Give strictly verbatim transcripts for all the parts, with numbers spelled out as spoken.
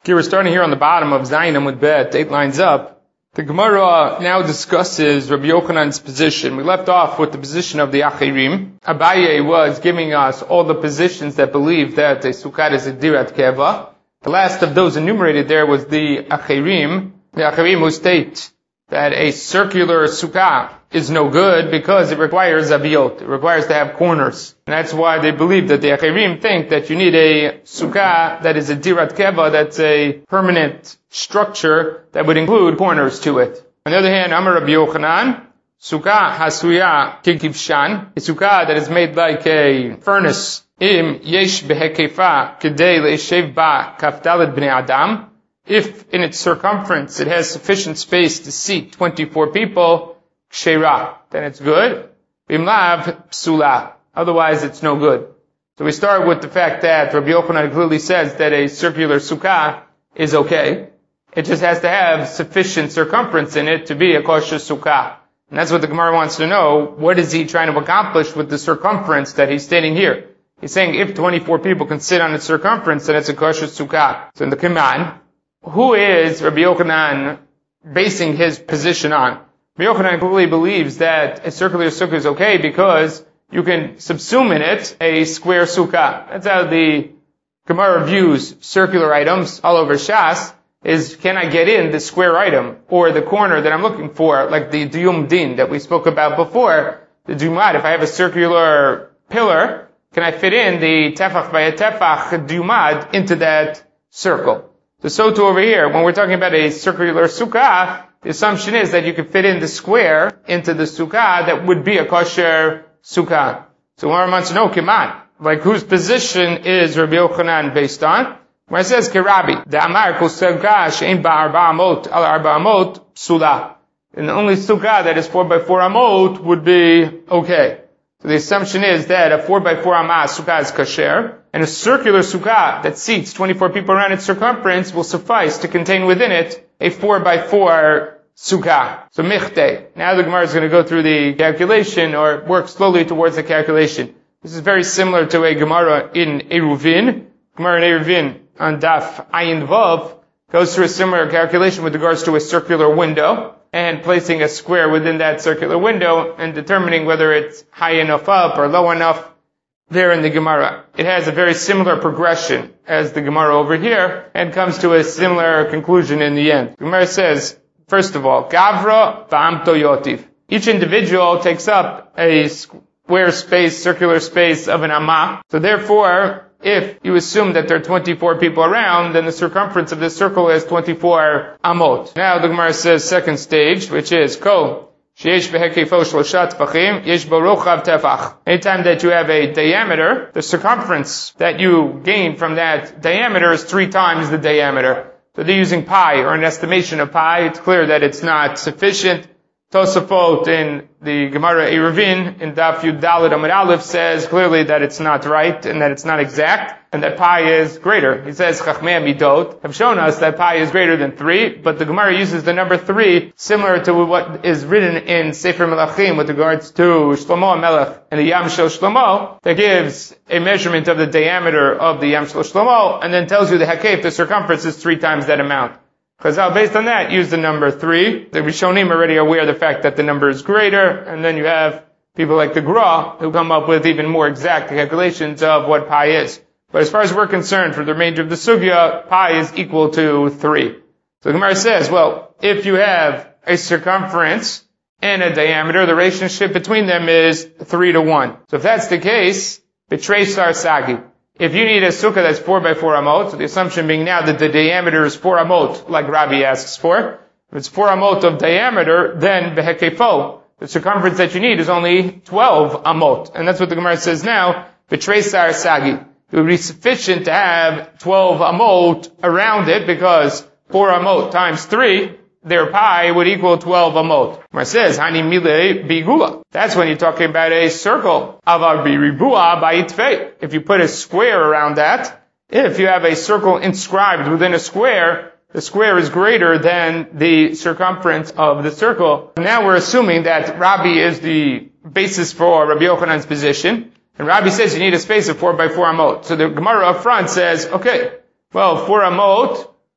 Okay, we're starting here on the bottom of Zayinim with Bet, eight lines up. The Gemara now discusses Rabbi Yochanan's position. We left off with the position of the Achirim. Abaye was giving us all the positions that believe that a Sukkah is a Dirat Keva. The last of those enumerated there was the Achirim. The Achirim who state that a circular Sukkah is no good because it requires Abiyot. It requires to have corners. And that's why they believe that the Achirim think that you need a Sukkah that is a Dirat Keva, that's a permanent structure that would include corners to it. On the other hand, Amar Rabbi Yochanan, Sukkah hasuya kikivshan, a Sukkah that is made like a furnace. Im yesh behekefa kedei le'eshev ba kafdaled bnei adam. If in its circumference it has sufficient space to seat twenty-four people, kshera, then it's good. Bimlav psula, otherwise it's no good. So we start with the fact that Rabbi Yochanan clearly says that a circular sukkah is okay. It just has to have sufficient circumference in it to be a kosher sukkah. And that's what the Gemara wants to know. What is he trying to accomplish with the circumference that he's stating here? He's saying if twenty-four people can sit on its circumference, then it's a kosher sukkah. So in the Kiman, who is Rabbi Yochanan basing his position on? Rabbi Yochanan clearly believes that a circular sukkah is okay because you can subsume in it a square sukkah. That's how the Gemara views circular items all over Shas, is can I get in the square item or the corner that I'm looking for, like the Diyum Din that we spoke about before, the Diyumad. If I have a circular pillar, can I fit in the Tefach by a Tefach Diyumad into that circle? So, so too over here, when we're talking about a circular sukkah, the assumption is that you can fit in the square into the sukkah that would be a kosher sukkah. So one wants to know, Kiman, like whose position is Rabbi Yochanan based on? Where it says, Kirabi, the Amar kol sukkah she'en ba arba amot al arba amot psula. And the only sukkah that is four by four amot would be okay. So the assumption is that a four by four amah sukkah is kasher, and a circular sukkah that seats twenty-four people around its circumference will suffice to contain within it a four by four sukkah. So michte. Now the Gemara is going to go through the calculation, or work slowly towards the calculation. This is very similar to a Gemara in Eruvin. Gemara in Eruvin on Daf Ayin Vav goes through a similar calculation with regards to a circular window, and placing a square within that circular window and determining whether it's high enough up or low enough there in the Gemara. It has a very similar progression as the Gemara over here and comes to a similar conclusion in the end. The Gemara says, first of all, Gavra Ba'am Toyotiv. Each individual takes up a square space, circular space of an Amah. So therefore, if you assume that there are twenty-four people around, then the circumference of this circle is twenty-four amot. Now the Gemara says second stage, which is Ko, sheyesh behekefo shlosha tefachim, yesh bo rochav tefach. Anytime that you have a diameter, the circumference that you gain from that diameter is three times the diameter. So they're using pi, or an estimation of pi. It's clear that it's not sufficient. Tosafot in the Gemara Eruvin in Daf Yud Daled Amud Aleph says clearly that it's not right and that it's not exact and that pi is greater. He says Chachmei Midot have shown us that pi is greater than three, but the Gemara uses the number three similar to what is written in Sefer Melachim with regards to Shlomo HaMelech and the Yam Shel Shlomo, that gives a measurement of the diameter of the Yam Shel Shlomo and then tells you the Hekef, the circumference is three times that amount. Chazal, based on that, use the number three. The Rishonim are already aware of the fact that the number is greater, and then you have people like the Gra who come up with even more exact calculations of what pi is. But as far as we're concerned, for the remainder of the sugya, pi is equal to three. So the Gemara says, well, if you have a circumference and a diameter, the relationship between them is three to one. So if that's the case, betray sar sagi. If you need a sukkah that's four by four amot, so the assumption being now that the diameter is four amot, like Rabbi asks for, if it's four amot of diameter, then behekefo, the circumference that you need is only twelve amot. And that's what the Gemara says now, betray sar sagi. It would be sufficient to have twelve amot around it, because four amot times three, their pi would equal twelve amot. Where it says, Hani mile bigula. That's when you're talking about a circle. Avar biribua ba'itfei. If you put a square around that, if you have a circle inscribed within a square, the square is greater than the circumference of the circle. Now we're assuming that Rabbi is the basis for Rabbi Yochanan's position. And Rabbi says you need a space of four by four amot. So the Gemara up front says, okay, well, four amot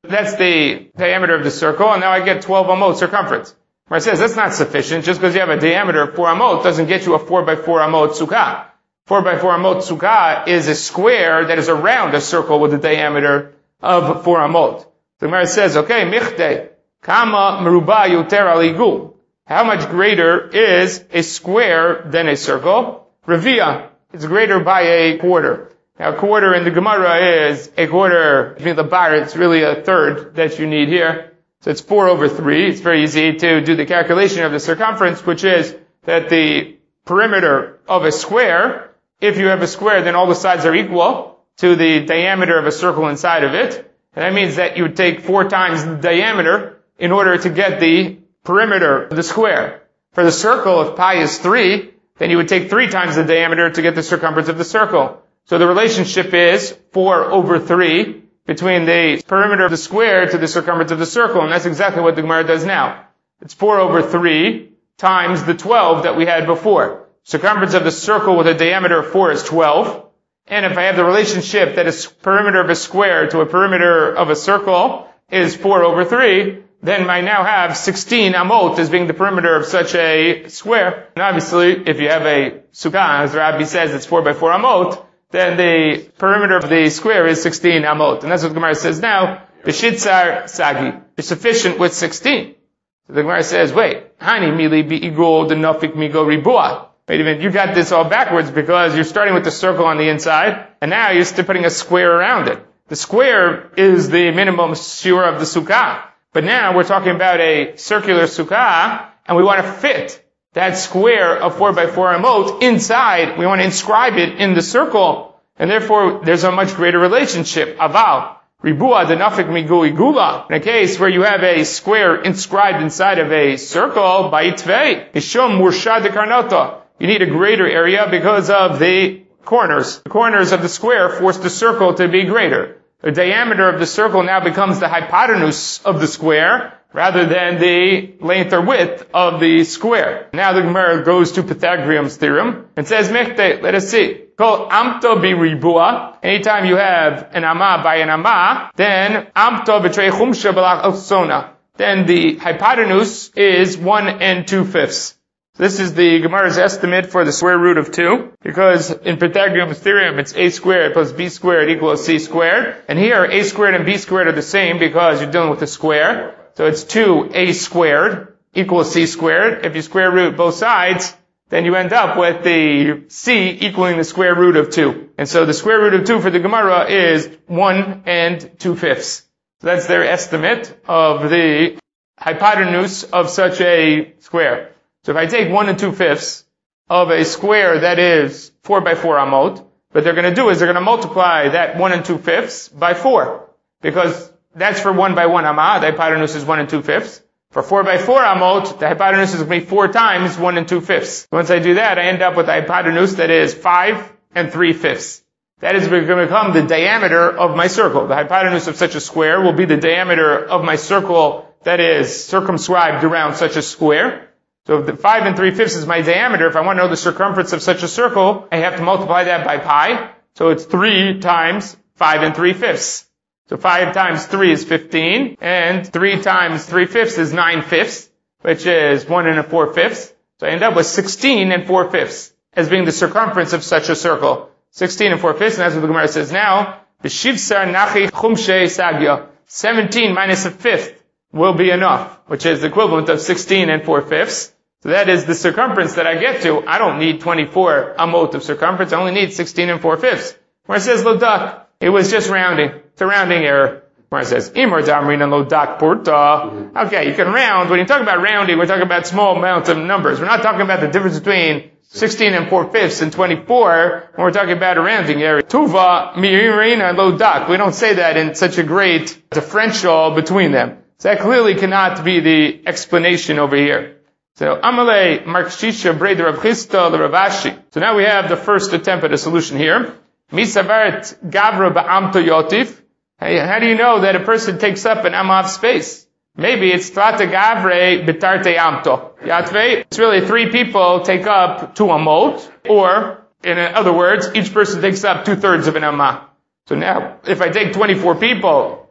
That's the diameter of the circle, and now I get twelve amot circumference. Where it says that's not sufficient. Just because you have a diameter of four amot doesn't get you a four by four amot sukkah. Four by four amot sukkah is a square that is around a circle with a diameter of four amot. The Gemara says, okay, michte, kama meruba yoter al igul. How much greater is a square than a circle? Revia. It's greater by a quarter. Now, a quarter in the Gemara is a quarter, between the bar, it's really a third that you need here. So it's four over three. It's very easy to do the calculation of the circumference, which is that the perimeter of a square, if you have a square, then all the sides are equal to the diameter of a circle inside of it. And that means that you would take four times the diameter in order to get the perimeter of the square. For the circle, if pi is three, then you would take three times the diameter to get the circumference of the circle. So the relationship is four over three between the perimeter of the square to the circumference of the circle. And that's exactly what the Gemara does now. It's four over three times the twelve that we had before. Circumference of the circle with a diameter of four is twelve. And if I have the relationship that a perimeter of a square to a perimeter of a circle is four over three, then I now have sixteen amot as being the perimeter of such a square. And obviously, if you have a sukkah, as Rabbi says, it's four by four amot, then the perimeter of the square is sixteen amot. And that's what the Gemara says now, B'shitzar sagi. It's sufficient with sixteen. So the Gemara says, wait, hani mili bi'igol denofik migo ribua. Wait a minute, you got this all backwards because you're starting with the circle on the inside, and now you're still putting a square around it. The square is the minimum shiur of the sukkah. But now we're talking about a circular sukkah, and we want to fit that square of four by four amot inside. We want to inscribe it in the circle, and therefore there's a much greater relationship. Aval, ribua denafik migu igula. In a case where you have a square inscribed inside of a circle, baitvei, mishum mursha de karnota. You need a greater area because of the corners. The corners of the square force the circle to be greater. The diameter of the circle now becomes the hypotenuse of the square rather than the length or width of the square. Now the Gemara goes to Pythagorean's theorem and says, Mechte, let us see. Kol amto bi ribua. Anytime you have an amma by an amma, then amto b'trei chumsha b'lach alsona. Then the hypotenuse is one and two fifths. This is the Gemara's estimate for the square root of two, because in Pythagorean's theorem it's a squared plus b squared equals c squared, and here a squared and b squared are the same because you're dealing with a square, so it's two a squared equals c squared. If you square root both sides, then you end up with the c equaling the square root of two. And so the square root of two for the Gemara is one and two fifths. So that's their estimate of the hypotenuse of such a square. So if I take one and two fifths of a square that is four by four amot, what they're going to do is they're going to multiply that one and two fifths by four. Because that's for one by one amma, the hypotenuse is one and two fifths. For four by four amot, the hypotenuse is going to be four times one and two fifths. Once I do that, I end up with a hypotenuse that is five and three fifths. That is going to become the diameter of my circle. The hypotenuse of such a square will be the diameter of my circle that is circumscribed around such a square. So if the five and three fifths is my diameter, if I want to know the circumference of such a circle, I have to multiply that by pi. So it's three times five and three fifths. So five times three is fifteen, and three times three fifths is nine fifths, which is one and a four fifths. So I end up with sixteen and four fifths as being the circumference of such a circle. Sixteen and four fifths, and that's what the Gemara says now. B'shivsar nachi chumshei sagya. Seventeen minus a fifth will be enough, which is the equivalent of sixteen and four fifths. So that is the circumference that I get to. I don't need twenty-four amot of circumference. I only need sixteen and four fifths. Where it says lodak, it was just rounding. It's a rounding error. Where it says imar damrin and lodak porta. Okay, you can round. When you talk about rounding, we're talking about small amounts of numbers. We're not talking about the difference between sixteen and four fifths and twenty-four when we're talking about a rounding error. Tuva mirina lodak. We don't say that in such a great differential between them. So that clearly cannot be the explanation over here. So, Amalei, Markshisha, Breder Rav Chisda, the Ravashi. So now we have the first attempt at a solution here. Misavert Gavra Ba'amto Yotif. How do you know that a person takes up an amav space? Maybe it's Trata Gavre Betarte Amto. Yatve, it's really three people take up two amot, or, in other words, each person takes up two thirds of an amah. So now, if I take twenty-four people,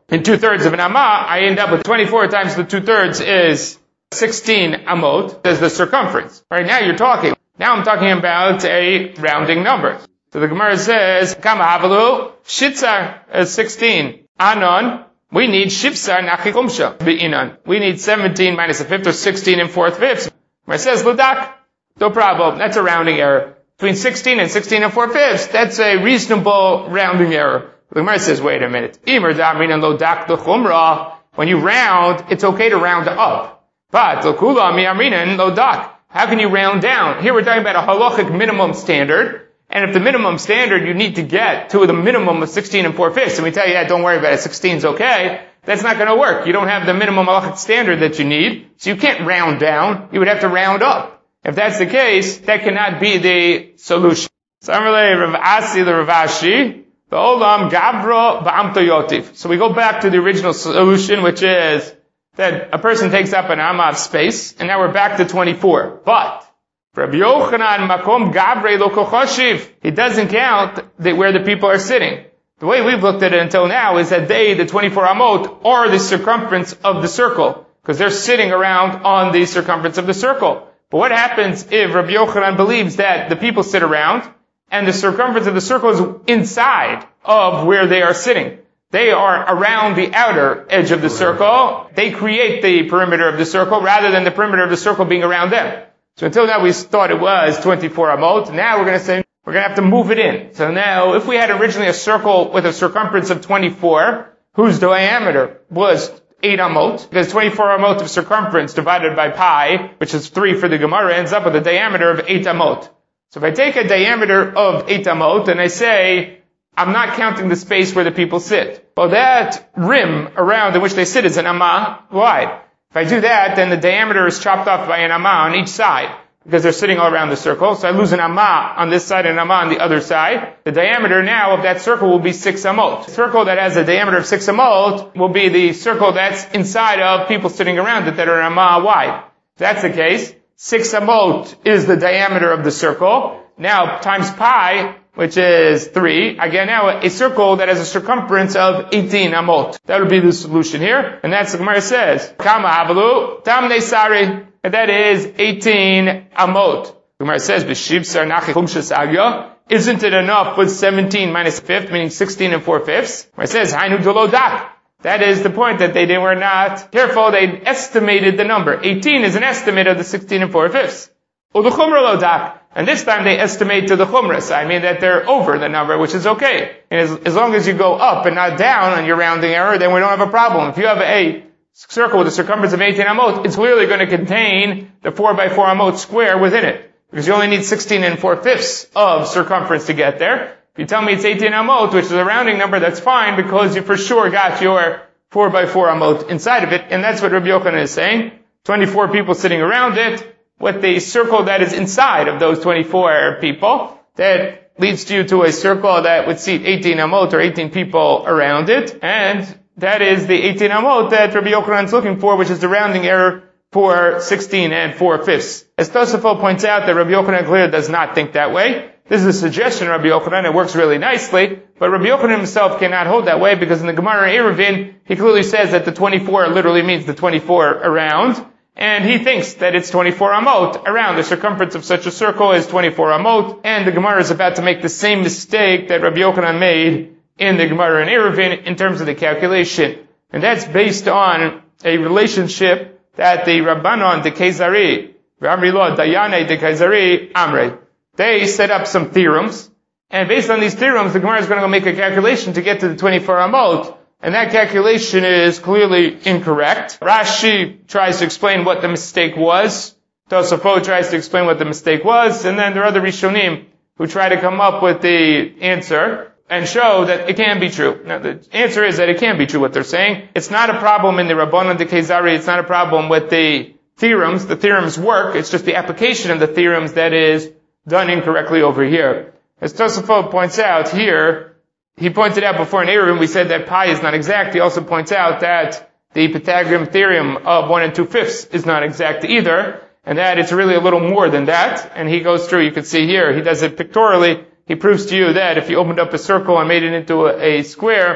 in two-thirds of an amma, I end up with twenty-four times the two-thirds is sixteen amot as the circumference. Right now you're talking. Now I'm talking about a rounding number. So the Gemara says, Kama havalu, shitzar is sixteen. Anon, we need shivsar nachikumsha, be'inan. We need seventeen minus a fifth or sixteen and fourth fifths. Gemara says, Ludak, no problem. That's a rounding error. Between sixteen and sixteen and four fifths, that's a reasonable rounding error. The Gemara says, wait a minute. Imer da'min and lodak the chumrah. When you round, it's okay to round up. But, lokula mi'amrinan lodak. How can you round down? Here we're talking about a halachic minimum standard. And if the minimum standard you need to get to the minimum of sixteen and four fifths, and we tell you, yeah, don't worry about it, sixteen's okay, that's not going to work. You don't have the minimum halachic standard that you need, so you can't round down. You would have to round up. If that's the case, that cannot be the solution. So I'm really Rav Asi the Rav Ashi, the Olam Gavro Ba'amto Yotiv. So we go back to the original solution, which is that a person takes up an amma of space, and now we're back to twenty-four. But Rabbi Yochanan Makom Gavrei Lo Kochoshiv, he doesn't count that where the people are sitting. The way we've looked at it until now is that they, the twenty-four amot, are the circumference of the circle, because they're sitting around on the circumference of the circle. But what happens if Rabbi Yochanan believes that the people sit around, and the circumference of the circle is inside of where they are sitting? They are around the outer edge of the circle. They create the perimeter of the circle rather than the perimeter of the circle being around them. So until now we thought it was twenty-four amot. Now we're going to say we're going to have to move it in. So now if we had originally a circle with a circumference of twenty-four, whose diameter was eight amot, because twenty-four amot of circumference divided by pi, which is three for the Gemara, ends up with a diameter of eight amot. So if I take a diameter of eight amot and I say, I'm not counting the space where the people sit. Well, that rim around in which they sit is an amma wide. If I do that, then the diameter is chopped off by an amma on each side, because they're sitting all around the circle. So I lose an amma on this side and an amma on the other side. The diameter now of that circle will be six amot. The circle that has a diameter of six amot will be the circle that's inside of people sitting around it that are an amma wide. If that's the case, six amot is the diameter of the circle. Now, times pi, which is three. Again, now a circle that has a circumference of eighteen amot. That would be the solution here. And that's the Gemara says. Kama havalu, tam nesari. And that is eighteen amot. The Gemara says, B'shivsar nachi chumshas agya. Isn't it enough with seventeen minus a fifth, meaning sixteen and four fifths? The Gemara says, Hainu dolodak. That is the point that they, they were not careful. They estimated the number. eighteen is an estimate of the sixteen and four fifths. U'duchumra lodak. And this time they estimate to the chumrah side, meaning that they're over the number, which is okay. And as, as long as you go up and not down on your rounding error, then we don't have a problem. If you have a circle with a circumference of eighteen amot, it's clearly going to contain the four by four amot square within it. Because you only need sixteen and four fifths of circumference to get there. If you tell me it's eighteen amot, which is a rounding number, that's fine, because you for sure got your four by four amot inside of it. And that's what Rabbi Yochanan is saying. twenty-four people sitting around it, with the circle that is inside of those twenty-four people, that leads you to a circle that would seat eighteen amot, or eighteen people around it, and that is the eighteen amot that Rabbi Yochanan is looking for, which is the rounding error for sixteen and four fifths. As Tosafot points out, that Rabbi Yochanan clearly does not think that way. This is a suggestion of Rabbi Yochanan, it works really nicely, but Rabbi Yochanan himself cannot hold that way, because in the Gemara Eruvin, he clearly says that the twenty-four literally means the twenty-four around, and he thinks that it's twenty-four amot around. The circumference of such a circle is twenty-four amot, and the Gemara is about to make the same mistake that Rabbi Yochanan made in the Gemara in Eruvin in terms of the calculation. And that's based on a relationship that the Rabbanon de Kaisari, Amri Lo Dayane de Kaisari Amre, they set up some theorems, and based on these theorems, the Gemara is going to go make a calculation to get to the twenty-four amot. And that calculation is clearly incorrect. Rashi tries to explain what the mistake was. Tosafot tries to explain what the mistake was. And then there are other Rishonim who try to come up with the answer and show that it can be true. Now the answer is that it can be true what they're saying. It's not a problem in the Rabbanon de Kaisari. It's not a problem with the theorems. The theorems work. It's just the application of the theorems that is done incorrectly over here. As Tosafot points out here, he pointed out before in Eruvin, we said that pi is not exact. He also points out that the Pythagorean theorem of one and two fifths is not exact either, and that it's really a little more than that. And he goes through, you can see here, he does it pictorially. He proves to you that if you opened up a circle and made it into a, a square,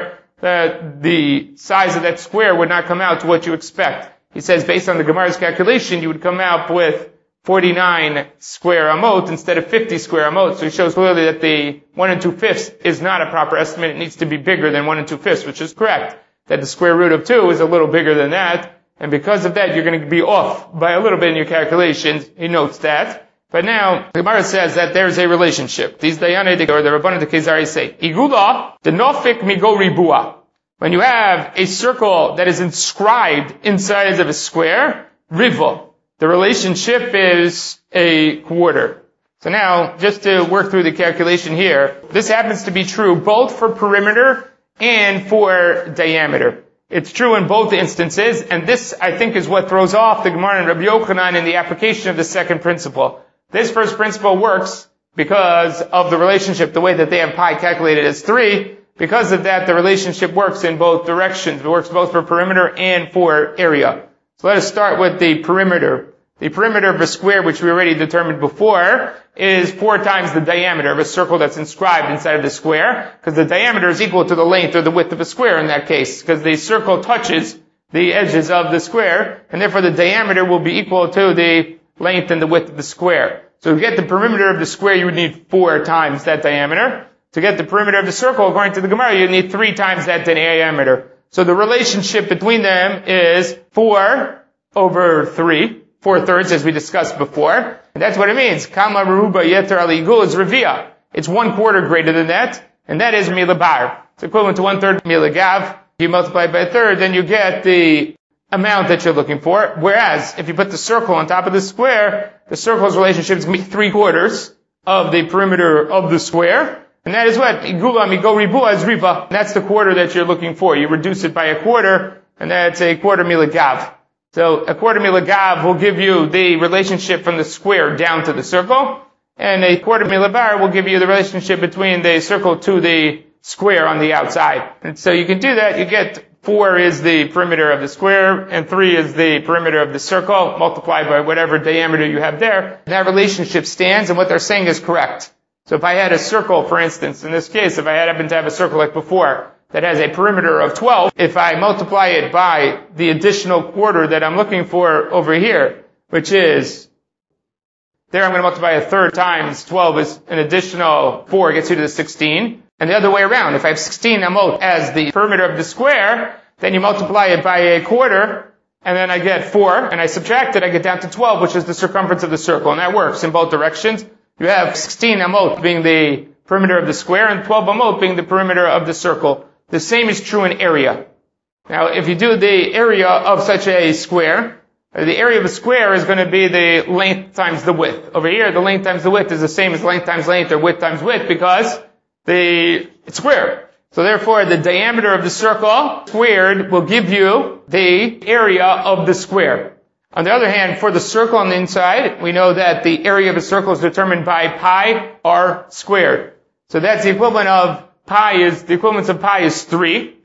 that the size of that square would not come out to what you expect. He says based on the Gemara's calculation, you would come out with forty-nine square amot instead of fifty square amot. So he shows clearly that the one and two fifths is not a proper estimate. It needs to be bigger than one and two fifths, which is correct. That the square root of two is a little bigger than that. And because of that, you're going to be off by a little bit in your calculations. He notes that. But now, the Gemara says that there's a relationship. These Dayanei, or the Rabbanan de Kezari say, Igula, the nofik migo ribua. When you have a circle that is inscribed inside of a square, riva, the relationship is a quarter. So now, just to work through the calculation here, this happens to be true both for perimeter and for diameter. It's true in both instances, and this, I think, is what throws off the Gemara and Rabbi Yochanan in the application of the second principle. This first principle works because of the relationship, the way that they have pi calculated as three. Because of that, the relationship works in both directions. It works both for perimeter and for area. So let us start with the perimeter. The perimeter of a square, which we already determined before, is four times the diameter of a circle that's inscribed inside of the square, because the diameter is equal to the length or the width of a square in that case, because the circle touches the edges of the square, and therefore the diameter will be equal to the length and the width of the square. So to get the perimeter of the square, you would need four times that diameter. To get the perimeter of the circle, according to the Gemara, you need three times that diameter. So the relationship between them is four over three, four thirds, as we discussed before. And that's what it means. Kama Meruba Yeter Al Igul is Revia. It's one quarter greater than that, and that is Milabar. It's equivalent to one third Milagav. You multiply by a third, then you get the amount that you're looking for. Whereas, if you put the circle on top of the square, the circle's relationship is three quarters of the perimeter of the square. And that is what? Igula migo ribua is riba. That's the quarter that you're looking for. You reduce it by a quarter, and that's a quarter milagav. So a quarter milagav will give you the relationship from the square down to the circle, and a quarter milabar will give you the relationship between the circle to the square on the outside. And so you can do that. You get four is the perimeter of the square, and three is the perimeter of the circle, multiplied by whatever diameter you have there. And that relationship stands, and what they're saying is correct. So if I had a circle, for instance, in this case, if I had happened to have a circle like before, that has a perimeter of twelve, if I multiply it by the additional quarter that I'm looking for over here, which is, there I'm going to multiply a third times twelve is an additional four, gets you to the sixteen. And the other way around, if I have sixteen amot as the perimeter of the square, then you multiply it by a quarter, and then I get four, and I subtract it, I get down to twelve, which is the circumference of the circle, and that works in both directions. You have sixteen amot being the perimeter of the square, and twelve amot being the perimeter of the circle. The same is true in area. Now, if you do the area of such a square, the area of a square is going to be the length times the width. Over here, the length times the width is the same as length times length or width times width, because the it's square. So therefore, the diameter of the circle squared will give you the area of the square. On the other hand, for the circle on the inside, we know that the area of a circle is determined by pi r squared. So that's the equivalent of pi is, the equivalence of pi is three.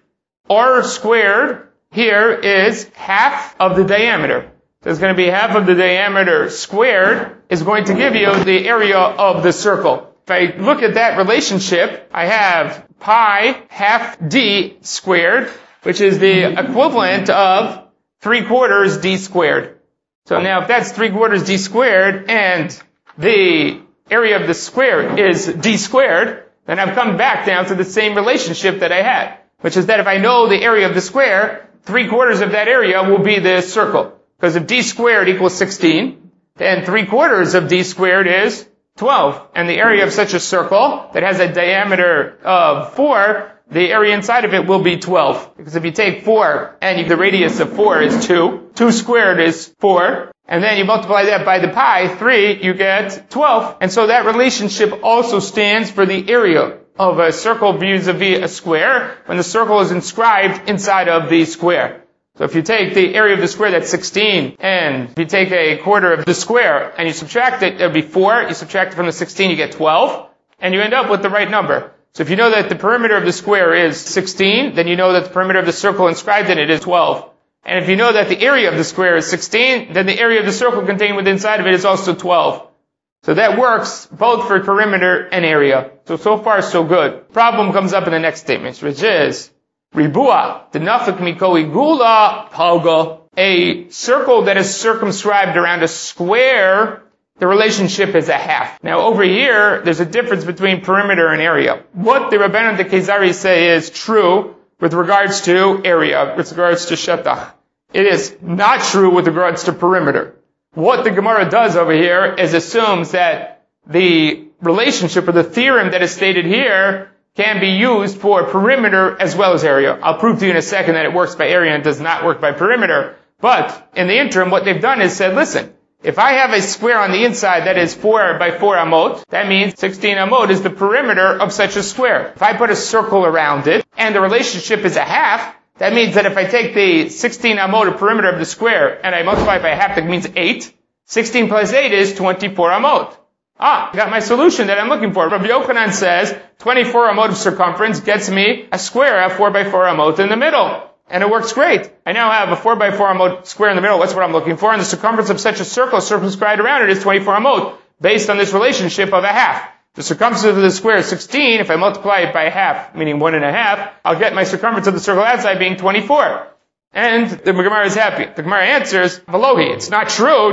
R squared here is half of the diameter. So it's going to be half of the diameter squared is going to give you the area of the circle. If I look at that relationship, I have pi half d squared, which is the equivalent of three quarters d squared. So now if that's three quarters d squared and the area of the square is d squared, then I've come back down to the same relationship that I had, which is that if I know the area of the square, three quarters of that area will be the circle. Because if d squared equals sixteen, then three quarters of d squared is twelve. And the area of such a circle that has a diameter of four, the area inside of it will be twelve. Because if you take four and the radius of four is two, two squared is four, and then you multiply that by the pi, three, you get twelve. And so that relationship also stands for the area of a circle vis-a-vis a square when the circle is inscribed inside of the square. So if you take the area of the square, that's sixteen, and if you take a quarter of the square and you subtract it, it'll be four. You subtract it from the sixteen, you get twelve, and you end up with the right number. So if you know that the perimeter of the square is sixteen, then you know that the perimeter of the circle inscribed in it is twelve. And if you know that the area of the square is sixteen, then the area of the circle contained within inside of it is also twelve. So that works both for perimeter and area. So, so far so good. Problem comes up in the next statement, which is, Ribua, the nafik mikoi gula, palga, a circle that is circumscribed around a square, the relationship is a half. Now over here, there's a difference between perimeter and area. What the Rabbanan de Kezari say is true with regards to area, with regards to shetach. It is not true with regards to perimeter. What the Gemara does over here is assumes that the relationship or the theorem that is stated here can be used for perimeter as well as area. I'll prove to you in a second that it works by area and does not work by perimeter. But in the interim, what they've done is said, listen, if I have a square on the inside that is four by four amot, that means sixteen amot is the perimeter of such a square. If I put a circle around it and the relationship is a half, that means that if I take the sixteen amot of perimeter of the square and I multiply it by a half, that means eight. sixteen plus eight is twenty-four amot. Ah, I got my solution that I'm looking for. Rabbi Yochanan says twenty-four amot of circumference gets me a square of four by four amot in the middle. And it works great. I now have a four by four amot square in the middle. That's what I'm looking for. And the circumference of such a circle circumscribed around it is twenty-four amot, based on this relationship of a half. The circumference of the square is sixteen. If I multiply it by a half, meaning one and a half, I'll get my circumference of the circle outside being twenty-four. And the Gemara is happy. The Gemara answers, Valohi, it's not true.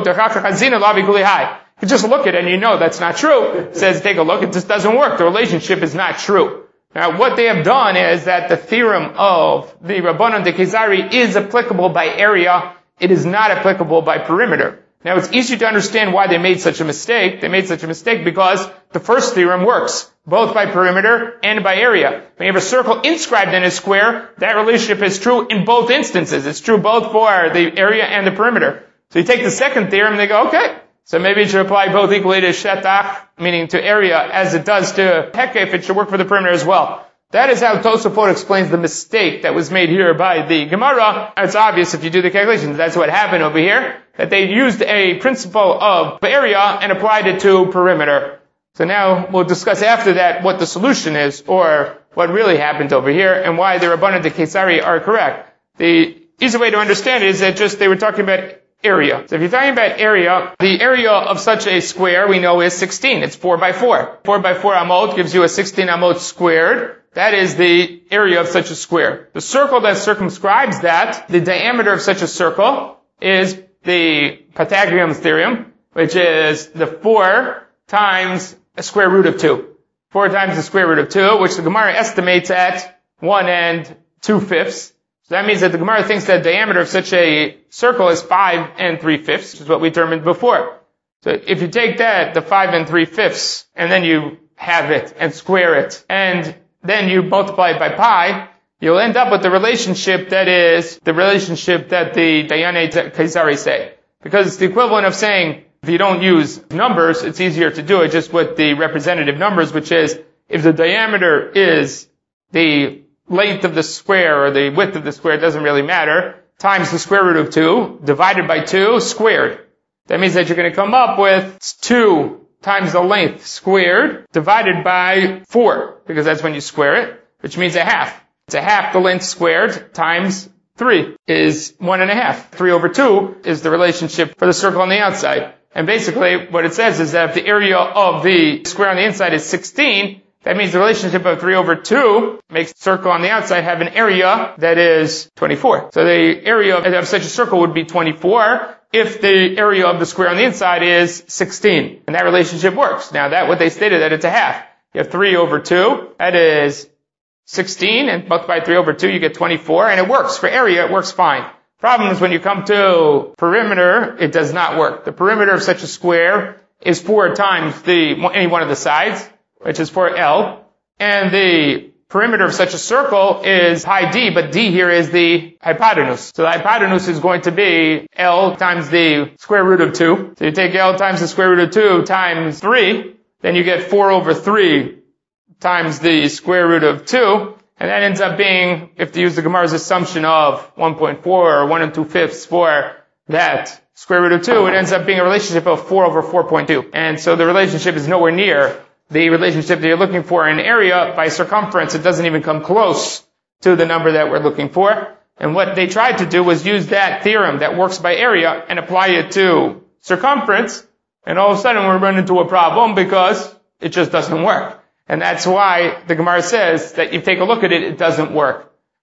You just look at it and you know that's not true. It says, take a look, it just doesn't work. The relationship is not true. Now, what they have done is that the theorem of the Rabbanan de Kezari is applicable by area. It is not applicable by perimeter. Now, it's easy to understand why they made such a mistake. They made such a mistake because the first theorem works, both by perimeter and by area. When you have a circle inscribed in a square, that relationship is true in both instances. It's true both for the area and the perimeter. So you take the second theorem and they go, okay, so maybe it should apply both equally to shetach, meaning to area, as it does to hekef. It should work for the perimeter as well. That is how Tosafot explains the mistake that was made here by the Gemara. It's obvious if you do the calculations. That's what happened over here, that they used a principle of area and applied it to perimeter. So now we'll discuss after that what the solution is, or what really happened over here, and why the Rabbanan de Kezari are correct. The easy way to understand it is that just they were talking about area. So if you're talking about area, the area of such a square we know is sixteen. It's four by four. four by four amot gives you a sixteen amot squared. That is the area of such a square. The circle that circumscribes that, the diameter of such a circle, is the Pythagorean theorem, which is the four times a square root of two. Four times the square root of two, which the Gemara estimates at one and two fifths. So that means that the Gemara thinks that the diameter of such a circle is five and three fifths, which is what we determined before. So if you take that, the five and three fifths, and then you have it and square it, and then you multiply it by pi, you'll end up with the relationship that is the relationship that the Dayanei Kezari say. Because it's the equivalent of saying, if you don't use numbers, it's easier to do it just with the representative numbers, which is, if the diameter is the length of the square or the width of the square, it doesn't really matter, times the square root of two, divided by two, squared. That means that you're going to come up with two times the length squared, divided by four, because that's when you square it, which means a half. It's a half the length squared times three is one and a half. Three over two is the relationship for the circle on the outside. And basically what it says is that if the area of the square on the inside is sixteen, that means the relationship of three over two makes the circle on the outside have an area that is twenty-four. So the area of such a circle would be twenty-four if the area of the square on the inside is sixteen. And that relationship works. Now that, what they stated, that it's a half. You have three over two, that is sixteen, and multiply three over two, you get twenty-four, and it works. For area, it works fine. Problem is when you come to perimeter, it does not work. The perimeter of such a square is four times the any one of the sides, which is four L, and the perimeter of such a circle is pi d, but d here is the hypotenuse. So the hypotenuse is going to be L times the square root of two. So you take L times the square root of two times three, then you get four over three times the square root of two, and that ends up being, if you use the Gemara's assumption of one point four or one and two fifths for that square root of two, it ends up being a relationship of four over four point two. And so the relationship is nowhere near the relationship that you're looking for in area. By circumference, it doesn't even come close to the number that we're looking for. And what they tried to do was use that theorem that works by area and apply it to circumference, and all of a sudden we run into a problem because it just doesn't work. And that's why the Gemara says that you take a look at it, it doesn't work.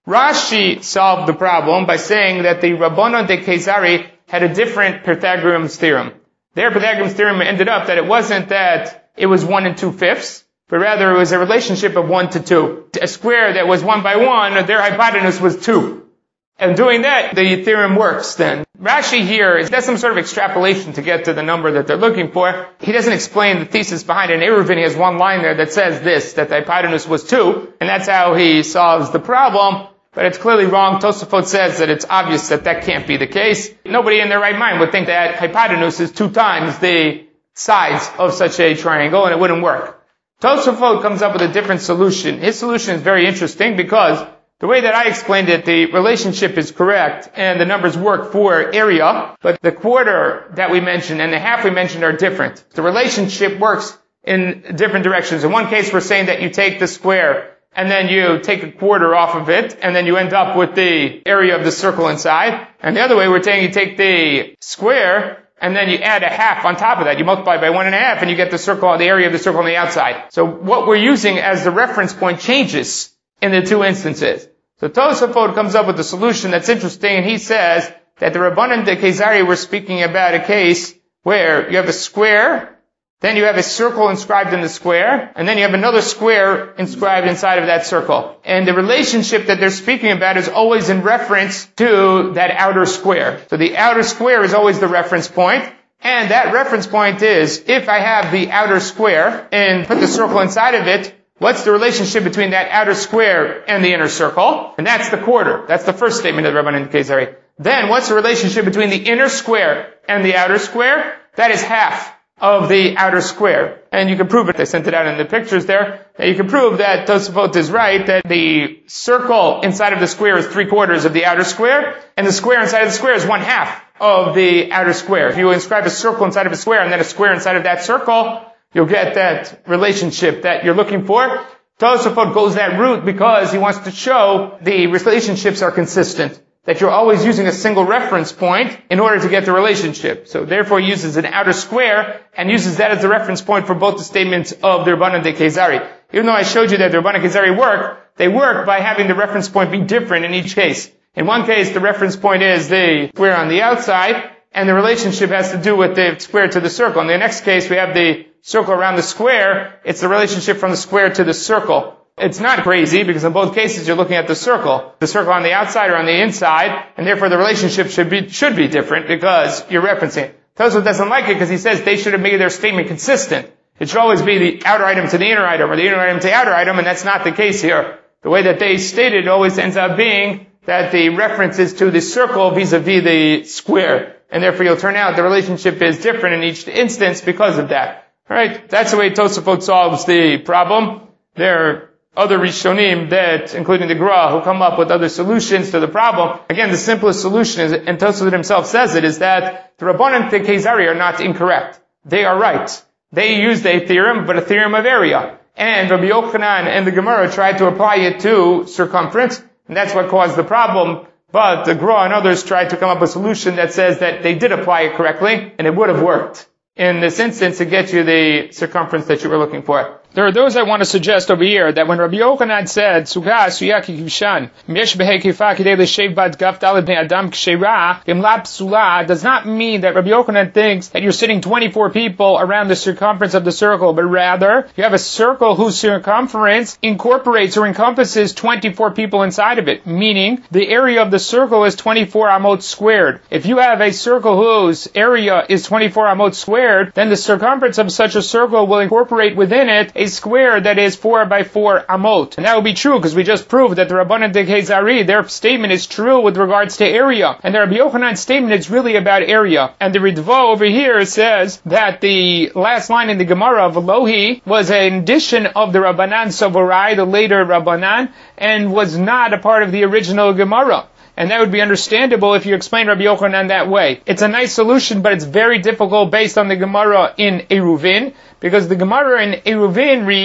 Rashi solved the problem by saying that the Rabbanon de Kaysari had a different Pythagorean's theorem. Their Pythagorean's theorem ended up that it wasn't that it was one and two fifths, but rather it was a relationship of one to two. A square that was one by one, their hypotenuse was two. And doing that, the theorem works then. Rashi here is does some sort of extrapolation to get to the number that they're looking for. He doesn't explain the thesis behind it. In Eruvin, he has one line there that says this, that the hypotenuse was two, and that's how he solves the problem. But it's clearly wrong. Tosafot says that it's obvious that that can't be the case. Nobody in their right mind would think that hypotenuse is two times the sides of such a triangle, and it wouldn't work. Tosafot comes up with a different solution. His solution is very interesting because the way that I explained it, the relationship is correct and the numbers work for area, but the quarter that we mentioned and the half we mentioned are different. The relationship works in different directions. In one case, we're saying that you take the square and then you take a quarter off of it, and then you end up with the area of the circle inside. And the other way, we're saying you take the square and then you add a half on top of that. You multiply by one and a half and you get the circle, the area of the circle on the outside. So what we're using as the reference point changes in the two instances. So Tosafot comes up with a solution that's interesting, and he says that the Rabbanan de Kaysari were speaking about a case where you have a square, then you have a circle inscribed in the square, and then you have another square inscribed inside of that circle. And the relationship that they're speaking about is always in reference to that outer square. So the outer square is always the reference point, and that reference point is, if I have the outer square and put the circle inside of it, what's the relationship between that outer square and the inner circle? And that's the quarter. That's the first statement of the Rabbanan de Kaysari. Then, what's the relationship between the inner square and the outer square? That is half of the outer square. And you can prove it. I sent it out in the pictures there. Now you can prove that Tosafot is right, that the circle inside of the square is three quarters of the outer square, and the square inside of the square is one half of the outer square. If you inscribe a circle inside of a square and then a square inside of that circle, you'll get that relationship that you're looking for. Tosafot goes that route because he wants to show the relationships are consistent, that you're always using a single reference point in order to get the relationship. So therefore he uses an outer square and uses that as the reference point for both the statements of the Rabbanan de Kaysari. Even though I showed you that the Rabbanan de Kaysari work, they work by having the reference point be different in each case. In one case, the reference point is the square on the outside, and the relationship has to do with the square to the circle. In the next case, we have the circle around the square. It's the relationship from the square to the circle. It's not crazy because in both cases you're looking at the circle. The circle on the outside or on the inside, and therefore the relationship should be, should be different because you're referencing it. Tosafot doesn't like it because he says they should have made their statement consistent. It should always be the outer item to the inner item or the inner item to the outer item, and that's not the case here. The way that they stated always ends up being that the reference is to the circle vis-a-vis the square. And therefore you'll turn out the relationship is different in each instance because of that. Alright, that's the way Tosafot solves the problem. There are other Rishonim that, including the Gra, who come up with other solutions to the problem. Again, the simplest solution is, and Tosafot himself says it, is that the Rabbanan de Kaysari are not incorrect. They are right. They used a theorem, but a theorem of area. And Rabbi Yochanan and the Gemara tried to apply it to circumference, and that's what caused the problem. But the Gra and others tried to come up with a solution that says that they did apply it correctly, and it would have worked in this instance to get you the circumference that you were looking for. There are those I want to suggest over here that when Rabbi Yochanan said, Suga suyaki kivshan, mesh behekifa kidei l'shev bad gaf daled bnei adam k'sheira, imla psula, does not mean that Rabbi Yochanan thinks that you're sitting twenty-four people around the circumference of the circle, but rather, you have a circle whose circumference incorporates or encompasses twenty-four people inside of it, meaning the area of the circle is twenty-four amot squared. If you have a circle whose area is twenty-four amot squared, then the circumference of such a circle will incorporate within it a square that is four by four amot. And that would be true because we just proved that the Rabbanan de Kaysari, their statement is true with regards to area. And the Rabbi Yochanan statement is really about area. And the Ritva over here says that the last line in the Gemara of Elohi was an addition of the Rabbanan Sovarai, the later Rabbanan, and was not a part of the original Gemara. And that would be understandable if you explain Rabbi Yochanan that way. It's a nice solution, but it's very difficult based on the Gemara in Eruvin, because the Gemara in Eruvin reads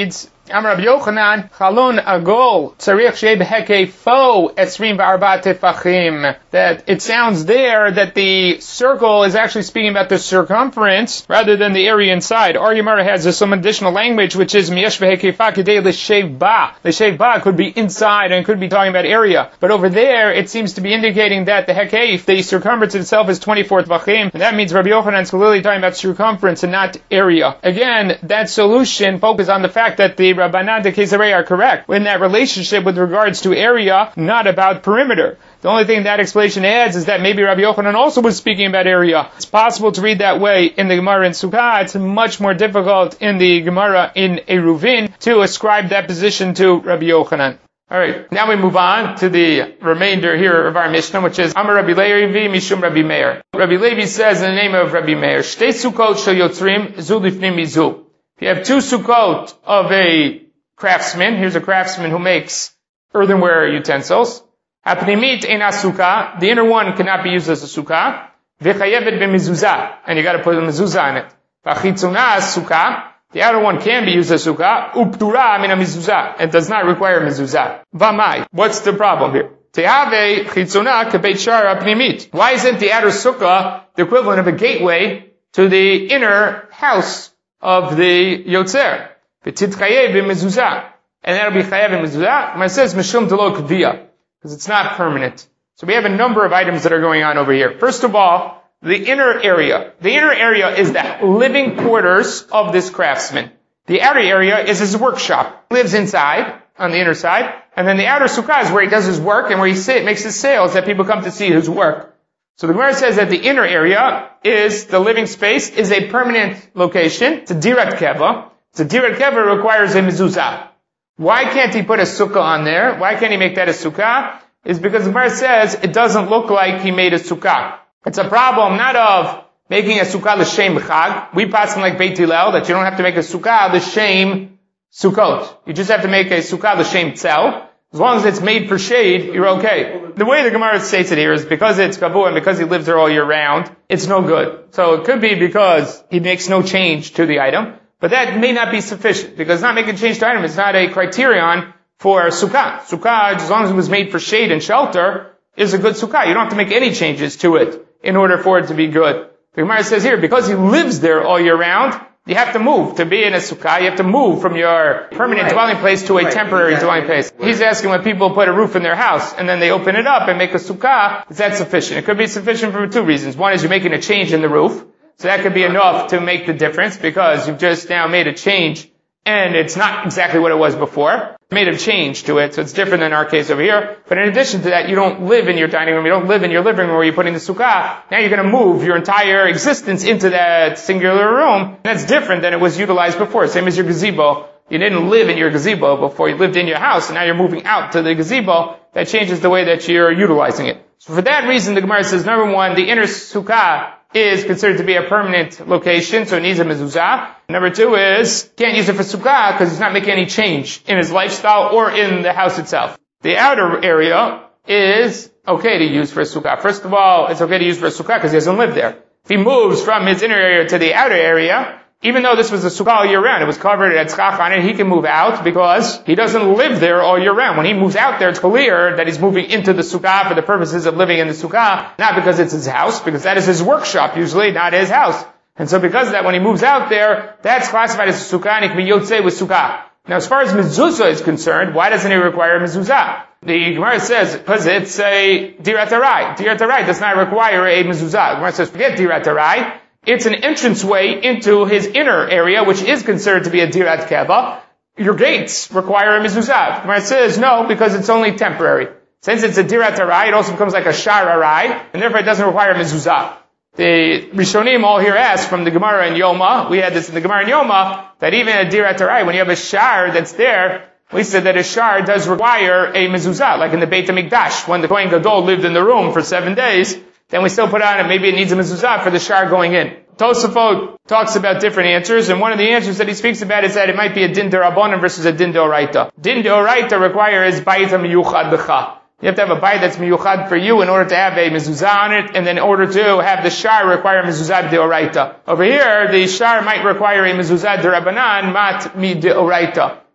Amar Rabbi Yochanan, Chalon Agol, Tzarich Shei Behekefo Esrim V'Arba Tefachim. That it sounds there that the circle is actually speaking about the circumference rather than the area inside. Our Gemara has some additional language which is Miyesh Behekefa Kedei L'Shev Ba. L'Shev Ba could be inside and could be talking about area. But over there it seems to be indicating that the Hekef, the circumference itself is twenty-four Tvachim. And that means Rabbi Yochanan is clearly talking about circumference and not area. Again, that solution focuses on the fact that the Rabbanan de Kezarei are correct in that relationship with regards to area, not about perimeter. The only thing that explanation adds is that maybe Rabbi Yochanan also was speaking about area. It's possible to read that way in the Gemara in Sukkah. It's much more difficult in the Gemara in Eruvin to ascribe that position to Rabbi Yochanan. Alright, now we move on to the remainder here of our Mishnah, which is Amar Rabbi Levi Mishum Rabbi Meir. Rabbi Levi says in the name of Rabbi Meir, Shtei Sukkot Shel Yotzrim Zu Lifnim Mizu. If you have two Sukkot of a craftsman, here's a craftsman who makes earthenware utensils. Hapnimit Eina Sukkah, the inner one cannot be used as a Sukkah. V'chayevet b'mezuzah, and you got to put a mezuzah in it. V'chitzunah Sukkah, the outer one can be used as Sukkah. Uptura min mezuzah, it does not require mezuzah. V'mai, what's the problem here? Tehave chitzunah kebeit shar hapnimit. Why isn't the outer Sukkah the equivalent of a gateway to the inner house of the Yotzer? V'titchayev b'mezuzah, and that'll be chayev b'mezuzah. When it says mishum delo k'viyah, because it's not permanent. So we have a number of items that are going on over here. First of all, the inner area. The inner area is the living quarters of this craftsman. The outer area is his workshop. He lives inside, on the inner side, and then the outer sukkah is where he does his work and where he sit, makes his sales that people come to see his work. So the Gemara says that the inner area is the living space, is a permanent location. It's a dirat keva. So dirat keva requires a mezuzah. Why can't he put a sukkah on there? Why can't he make that a sukkah? Is because the Gemara says it doesn't look like he made a sukkah. It's a problem not of making a sukkah l'shem chag. We pass them like Beit Hillel that you don't have to make a sukkah l'shem sukkot. You just have to make a sukkah l'shem tzel. As long as it's made for shade, you're okay. The way the Gemara states it here is because it's kavu and because he lives there all year round, it's no good. So it could be because he makes no change to the item. But that may not be sufficient, because not making change to item is not a criterion for sukkah. Sukkah, as long as it was made for shade and shelter, is a good sukkah. You don't have to make any changes to it in order for it to be good. The Gemara says here, because he lives there all year round, you have to move. To be in a sukkah, you have to move from your permanent right. dwelling place to a right. temporary exactly. dwelling place. Right. He's asking when people put a roof in their house, and then they open it up and make a sukkah, is that sufficient? It could be sufficient for two reasons. One is you're making a change in the roof. So that could be enough to make the difference because you've just now made a change and it's not exactly what it was before. You made a change to it, so it's different than our case over here. But in addition to that, you don't live in your dining room, you don't live in your living room where you're putting the sukkah. Now you're going to move your entire existence into that singular room. That's different than it was utilized before. Same as your gazebo. You didn't live in your gazebo before, you lived in your house, and now you're moving out to the gazebo. That changes the way that you're utilizing it. So for that reason, the Gemara says, number one, the inner sukkah is considered to be a permanent location, so it needs a mezuzah. Number two is, can't use it for sukkah because he's not making any change in his lifestyle or in the house itself. The outer area is okay to use for a sukkah. First of all, it's okay to use for a sukkah because he doesn't live there. If he moves from his inner area to the outer area, even though this was a sukkah all year round, it was covered, it had tzchach on it, he can move out because he doesn't live there all year round. When he moves out there, it's clear that he's moving into the sukkah for the purposes of living in the sukkah, not because it's his house, because that is his workshop usually, not his house. And so because of that, when he moves out there, that's classified as a sukkah, and he can be yotzei with sukkah. Now as far as mezuzah is concerned, why doesn't he require mezuzah? The Gemara says, because it's a dirat arai. Dirat arai does not require a mezuzah. The Gemara says, forget dirat arai. It's an entranceway into his inner area, which is considered to be a dirat keva. Your gates require a mezuzah. The Gemara says, no, because it's only temporary. Since it's a dirat arai, it also becomes like a shar arai, and therefore it doesn't require a mezuzah. The Rishonim all here ask from the Gemara in Yoma, we had this in the Gemara in Yoma, that even a dirat arai, when you have a shar that's there, we said that a shar does require a mezuzah, like in the Beit HaMikdash, when the Kohen Gadol lived in the room for seven days, then we still put on it, maybe it needs a mezuzah for the shar going in. Tosafot talks about different answers, and one of the answers that he speaks about is that it might be a din d'Rabbanan versus a din d'Oraita. Din d'Oraita requires bayit miyuchad b'cha. You have to have a bayit that's miyuchad for you in order to have a mezuzah on it, and then in order to have the shar require mezuzah d'Oraita. Over here, the shar might require a mezuzah d'Rabbanan, mat mi d'Oraita.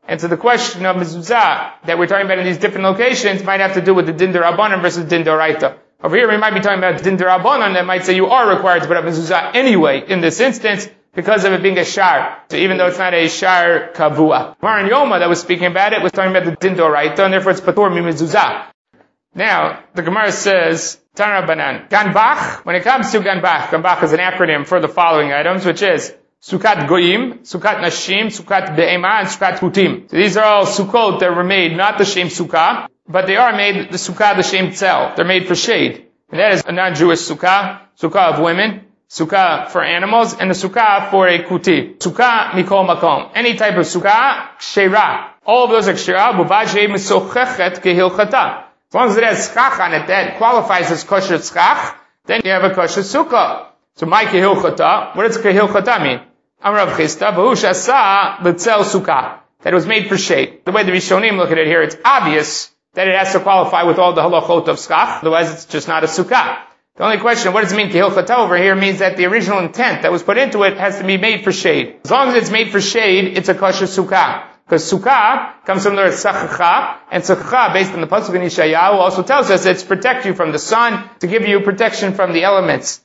And so the question of mezuzah that we're talking about in these different locations might have to do with the din d'Rabbanan versus din d'Oraita. Over here we might be talking about din d'Rabbanan that might say you are required to put up mezuzah anyway in this instance because of it being a shar. So even though it's not a shar kavua. Mar and Yoma that was speaking about it was talking about the din d'Oraita and therefore it's patur mi mezuzah. Now, the Gemara says, Tana Banan, Ganbach, when it comes to Ganbach, Ganbach is an acronym for the following items, which is Sukkot Goyim, Sukkot Nashim, Sukkot Be'ema, and Sukkot Putim. So these are all Sukkot that were made, not the Shem Sukkah, but they are made, the Sukkah, the Shem Tzel. They're made for shade. And that is a non-Jewish Sukkah, Sukkah of women, Sukkah for animals, and the Sukkah for a Kuti. Sukkah Mikol Makom. Any type of Sukkah, Kshera. All of those are Kshera, Bubad Shei Mesochechet Kehilchata. As long as it has schach on it, that qualifies as kosher schach, then you have a kosher sukkah. So my kehilchata, what does kehilchata mean? Amrav Chisda, v'hu shasa l'tzel sukkah. That it was made for shade. The way the Rishonim look at it here, it's obvious that it has to qualify with all the halachot of schach, otherwise it's just not a sukkah. The only question, what does it mean kehilchata over here, means that the original intent that was put into it has to be made for shade. As long as it's made for shade, it's a kosher sukkah. Because sukkah comes from the word sachacha, and sachacha, based on the pasuk in Yeshayahu, also tells us it's to protect you from the sun, to give you protection from the elements.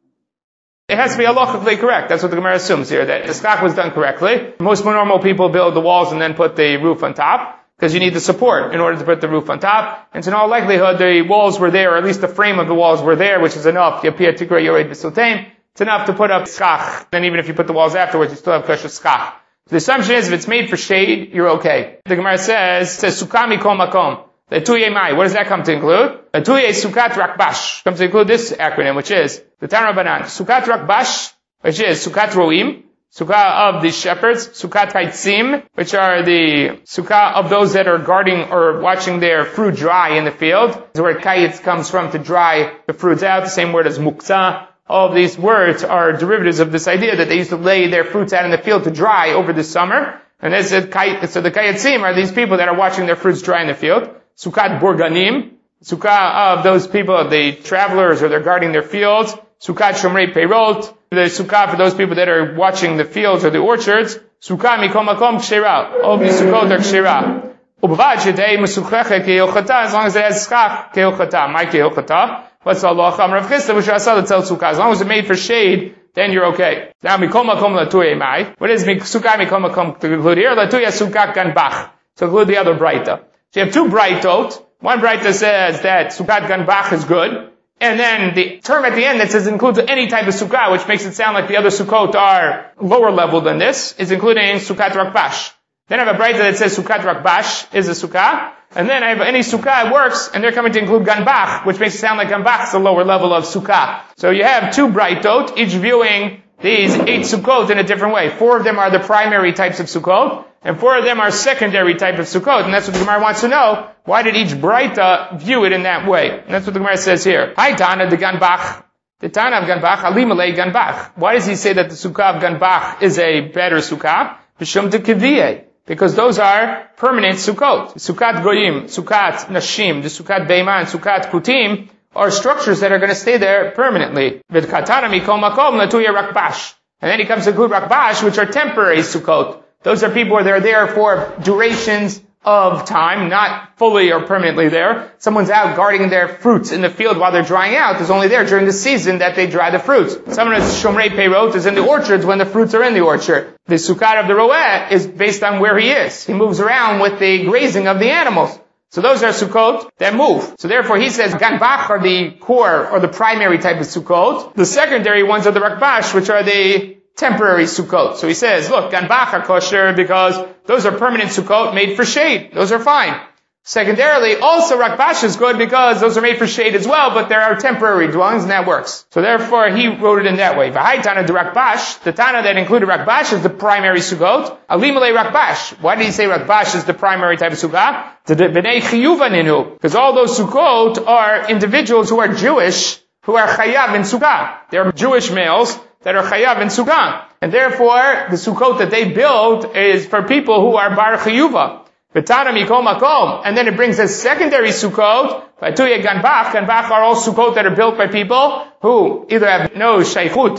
It has to be halachically correct. That's what the Gemara assumes here, that the schach was done correctly. Most normal people build the walls and then put the roof on top, because you need the support in order to put the roof on top. And so in all likelihood, the walls were there, or at least the frame of the walls were there, which is enough. Yapia tikra yored b'sultain. It's enough to put up schach. Then even if you put the walls afterwards, you still have kosher schach. The assumption is if it's made for shade, you're okay. The Gemara says, says Sukkah Mikol Makom. The Tuye Mai. What does that come to include? The Tuye Sukkat Rakbash comes to include this acronym, which is the Tana Banan. Sukkat Rakbash, which is Sukkat Roim, Sukkah of the shepherds, Sukkat Kaitzim, which are the Sukkah of those that are guarding or watching their fruit dry in the field. This is where Kaitz comes from, to dry the fruits out. The same word as Muktzah. All of these words are derivatives of this idea that they used to lay their fruits out in the field to dry over the summer. And this is, so the Kayatzim are these people that are watching their fruits dry in the field. Sukkot Borganim, Sukkah of those people, the travelers, or they're guarding their fields. Sukkot Shomrei Peirot, the Sukkah for those people that are watching the fields or the orchards. Sukkah Mikol Makom Kshera. All of these Sukkot are Kshera. Ubavad Shedei Mesuchechet Kehilchata, as long as it has schach, Kehilchata. My Kehilchata. What's the Allah? Amrav Chisda, which I saw the Tel Sukkah. As long as it's made for shade, then you're okay. Now, Mikol Makom Latuye Mai. What is Sukkah Mikol Makom to include here? Latuye Sukkah Ganbach. To include the other Braita. So you have two Braitot. One Braita says that Sukkah Ganbach is good. And then the term at the end that says includes any type of Sukkah, which makes it sound like the other Sukkot are lower level than this, is including Sukkot Rakbash. Then I have a Braita that says Sukkot Rakbash is a Sukkah. And then I have any Sukkah works, and they're coming to include Ganbach, which makes it sound like Ganbach is the lower level of Sukkah. So you have two Braitot, each viewing these eight Sukkot in a different way. Four of them are the primary types of Sukkot, and four of them are secondary type of Sukkot. And that's what the Gemara wants to know. Why did each Braita view it in that way? And that's what the Gemara says here. Hi Tana, the Ganbach. The Tana of Ganbach, Alimalei Ganbach. Why does he say that the Sukkah of Ganbach is a better Sukkah? B'shum de Kiviyeh. Because those are permanent Sukkot. Sukkot Goyim, Sukkot Nashim, the Sukkot Beima, and Sukkot Kutim are structures that are going to stay there permanently. V'katana mikol makom latuya Rakbash. And then he comes to include Rakbash, which are temporary Sukkot. Those are people that are there for durations of time, not fully or permanently there. Someone's out guarding their fruits in the field while they're drying out. Is only there during the season that they dry the fruits. Someone who's Shomrei Peirot is in the orchards when the fruits are in the orchard. The Sukkot of the Roeh is based on where he is. He moves around with the grazing of the animals. So those are Sukkot that move. So therefore he says Ganbach are the core or the primary type of Sukkot. The secondary ones are the Rakbash, which are the temporary Sukkot. So he says, look, Ganbach are kosher because those are permanent Sukkot made for shade. Those are fine. Secondarily, also Rakbash is good because those are made for shade as well, but there are temporary dwellings and that works. So therefore he wrote it in that way. V'hai Tana de Rakbash, the Tana that included Rakbash is the primary Sukkot. Alimalei Rakbash. Why did he say Rakbash is the primary type of Sukkah? B'nei Chiyuva Ninu. Because all those Sukkot are individuals who are Jewish, who are Chayav in Sukkah. They're Jewish males that are Chayav in Sukkah. And therefore, the Sukkot that they build is for people who are Bar Chiyuva. V'tana mikol makom. And then it brings a secondary Sukkot. V'tuye Ganbach. Ganbach are all Sukkot that are built by people who either have no shaychut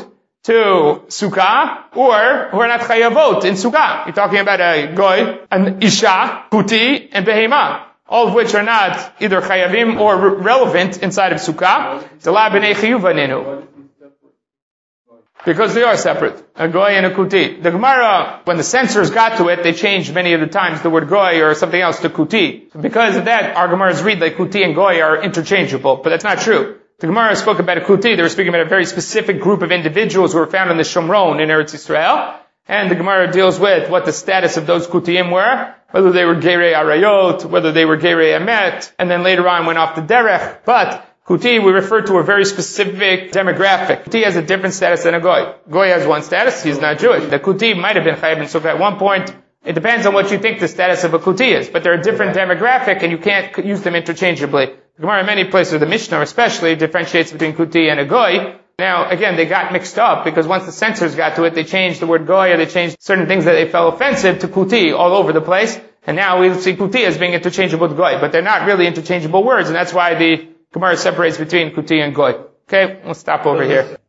to Sukkah, or who are not chayavot in Sukkah. You're talking about a goy, an isha, kuti, and behema, all of which are not either chayavim or re- relevant inside of Sukkah. Zela b'nei chiyuva ninu. Because they are separate. A goy and a kuti. The Gemara, when the censors got to it, they changed many of the times the word goy or something else to kuti. So because of that, our Gemaras read that kuti and goy are interchangeable, but that's not true. The Gemara spoke about a kuti. They were speaking about a very specific group of individuals who were found in the Shomron in Eretz Yisrael. And the Gemara deals with what the status of those kutiyim were, whether they were gerei arayot, whether they were gerei emet, and then later on went off the derech. But kuti, we refer to a very specific demographic. Kuti has a different status than a goy. Goy has one status, he's not Jewish. The kuti might have been chayav in sukkah at one point. It depends on what you think the status of a kuti is, but they're a different demographic and you can't use them interchangeably. The Gemara in many places, the Mishnah especially, differentiates between kuti and a goy. Now, again, they got mixed up because once the censors got to it, they changed the word goy or they changed certain things that they felt offensive to kuti all over the place. And now we see kuti as being interchangeable to goy, but they're not really interchangeable words, and that's why the Gemara separates between kuti and goy. Okay, we'll stop over here.